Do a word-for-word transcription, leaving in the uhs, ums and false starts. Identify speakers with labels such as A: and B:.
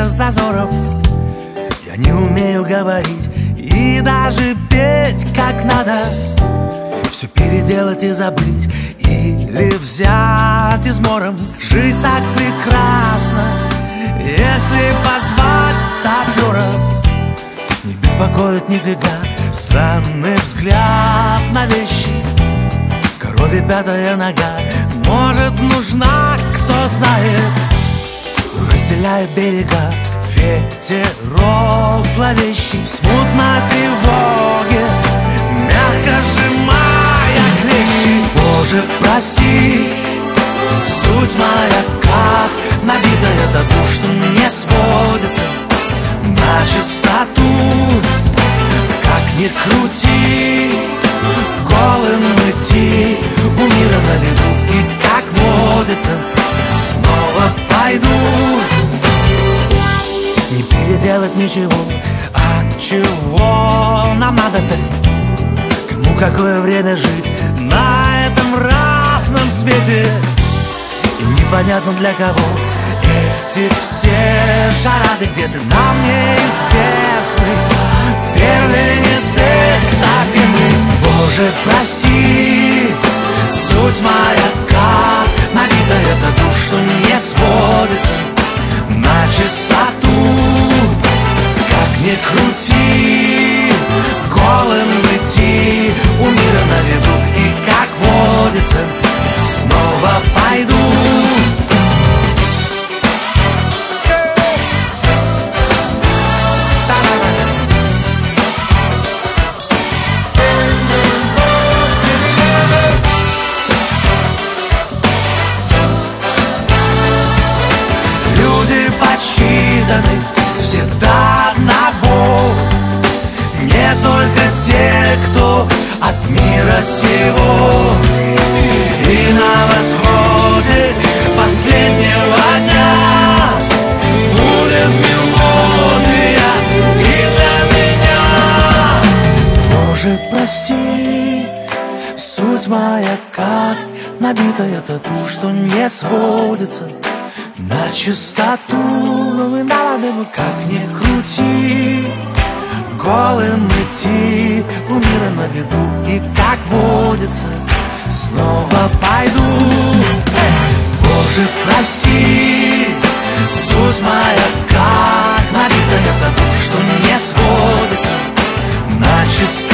A: без зазоров. Я не умею говорить и даже петь как надо. Все переделать и забыть, или взять измором. Жизнь так прекрасна, если позвать топера. Не беспокоит нифига странный взгляд на вещи. Корове пятая нога, может, нужна, кто знает. Разделяет берега ветерок зловещий, смутно тревоги, мягко сжимая клещи. Боже, прости, суть моя как набитая тату, что не сводится на чистоту. Как ни крути, голым идти у мира на виду. И как водится, снова пойду. Не переделать ничего, а чего нам надо-то? Кому какое время жить на этом разном свете? И непонятно для кого эти все шарады, где-то нам неизвестны первенец эстафеты. Боже, прости, суть моя как набитая тату, что не сводится на чистоту. Как ни крути, голым идти у мира на виду. И как водится, снова пойду. Посчитаны все до одного, не только те, кто от мира сего. И на восходе последнего дня будет мелодия и для меня. Боже, прости, суть моя как набитая тату, что не сводится на чистоту. Как ни крути, голым идти у мира на виду. И как водится, снова пойду. Боже, прости, суть моя как набитая тату, что не сводится на чистоту.